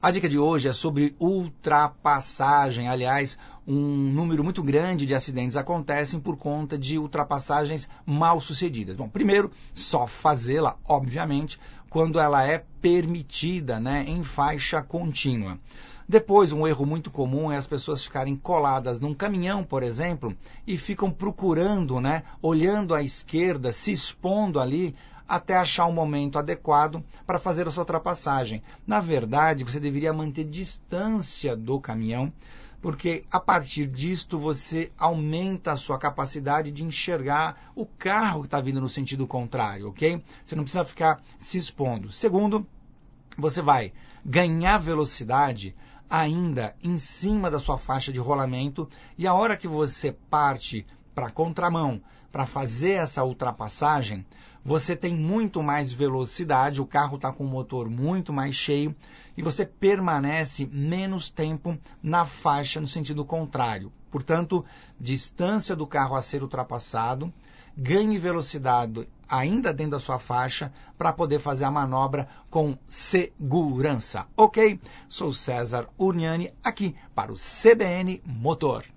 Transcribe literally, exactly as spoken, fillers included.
A dica de hoje é sobre ultrapassagem. Aliás, um número muito grande de acidentes acontecem por conta de ultrapassagens mal sucedidas. Bom, primeiro, só fazê-la, obviamente, quando ela é permitida, né, em faixa contínua. Depois, um erro muito comum é as pessoas ficarem coladas num caminhão, por exemplo, e ficam procurando, né, olhando à esquerda, se expondo ali, até achar um momento adequado para fazer a sua ultrapassagem. Na verdade, você deveria manter distância do caminhão, porque a partir disto você aumenta a sua capacidade de enxergar o carro que está vindo no sentido contrário, ok? Você não precisa ficar se expondo. Segundo, você vai ganhar velocidade ainda em cima da sua faixa de rolamento, e a hora que você parte para a contramão para fazer essa ultrapassagem, você tem muito mais velocidade, o carro está com o motor muito mais cheio e você permanece menos tempo na faixa no sentido contrário. Portanto, distância do carro a ser ultrapassado, ganhe velocidade ainda dentro da sua faixa para poder fazer a manobra com segurança. Ok? Sou César Urniani, aqui para o C B N Motor.